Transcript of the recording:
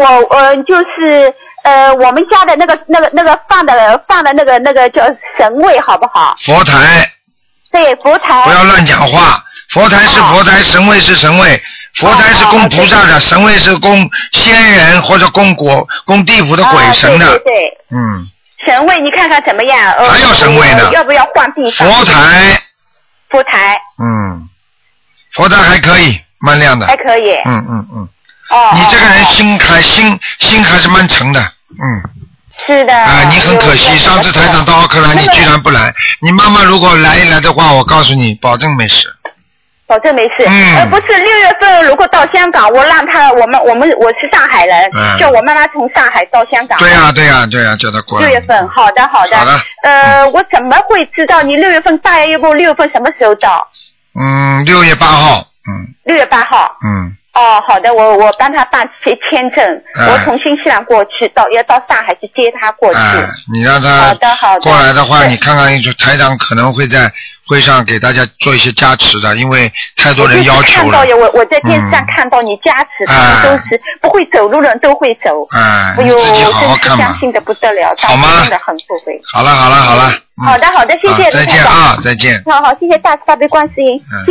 就是我们家的那个放的那个叫神位好不好？ 佛台。 对，佛台。 不要乱讲话，佛台是佛台，神位是神位。佛台是供菩萨的，神位是供仙人或者供地府的鬼神的。 对。 嗯。 神位你看看怎么样？ 还有神位呢？ 要不要换地方？ 佛台。 佛台。 嗯，佛台还可以，蛮亮的。 还可以。 你这个人心还是蛮诚的。 是的。 你很可惜，上次台长到奥克兰你居然不来。你妈妈如果来的话，我告诉你，保证没事。 保证没事。不是6月份如果到香港，我让他我是上海人，叫我妈妈从上海到香港。 对呀，叫他过来。6 月份，好的。我怎么会知道你6月份大约6月份什么时候到 ？6月8号。 6月8号。好的，我帮他办签证，我从新西兰过去，要到上海去接他过去。 你让他过来的话，你看看台长可能会在会上给大家做一些加持的，因为太多人要求了。 我在电视上看到你加持，他们都是不会走路的人都会走。 你自己好好看嘛。 相信的不得了， 好吗？ 真的很后悔。 好了。 好的，谢谢。 再见啊，再见。 好，谢谢大慈大悲观世音。